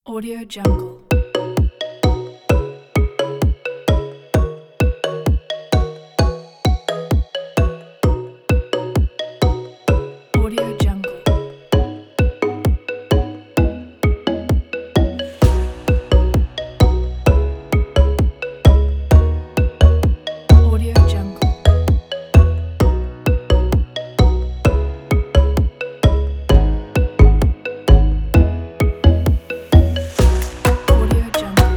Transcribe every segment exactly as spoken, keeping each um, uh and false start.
Audio Jungle. Audio Jungle. Audio Jungle. Audio Jungle.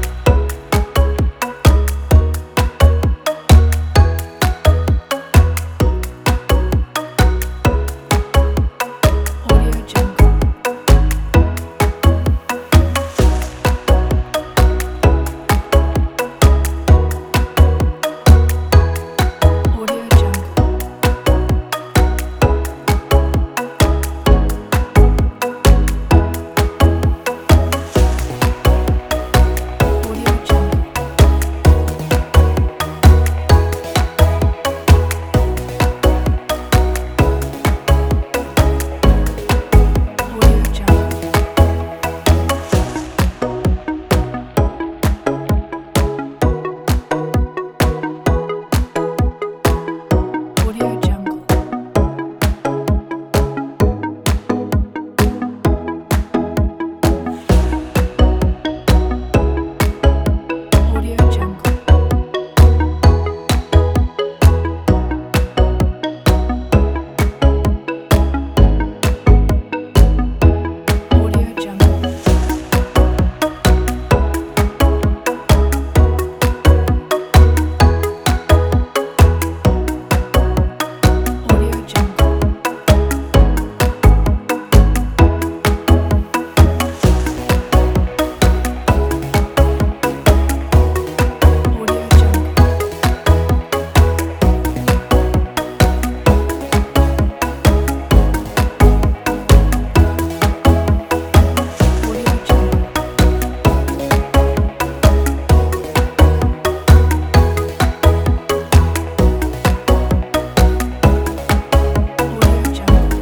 Audio Jungle. Audio Jungle. Audio Jungle. Audio Jungle. Audio Jungle. Audio Jungle. Audio Jungle. Audio Jungle. Audio Jungle. Audio Jungle. Audio Jungle.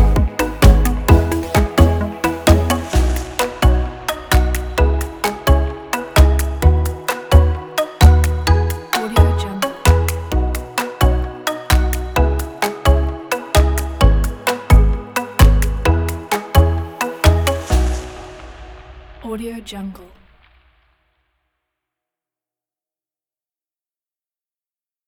Audio Jungle. Audio Jungle.